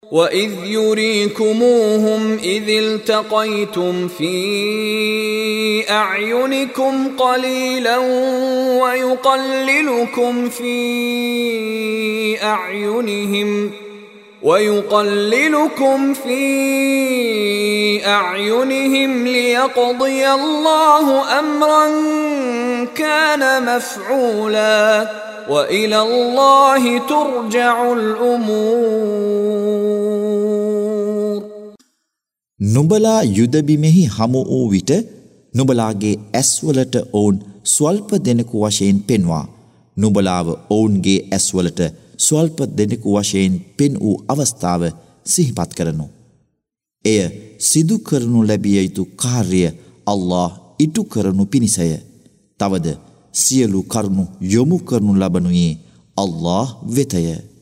وإذ يريكموهم إذ التقيتم في أعينكم قليلا ويقللكم في أعينهم ليقضي الله أمرا كان مفعولا وإلى الله ترجع الأمور. නුඹලා යුදබිමෙහි හමු වූ විට නුඹලාගේ ඇස්වලට ඔවුන් ස්වල්ප දෙනෙකු වශයෙන් පෙන්වා නුඹලාව ඔවුන්ගේ ඇස්වලට ස්වල්ප දෙනෙකු වශයෙන් පෙන් වූ අවස්ථාව සිහිපත් කරනු. එය සිදු කරනු ලැබිය යුතු කාර්ය අල්ලාහ් ඉටු කරනු පිණිසය. තවද සියලු කරුණු යොමු කරනු ලබනුයේ අල්ලාහ් වෙතය.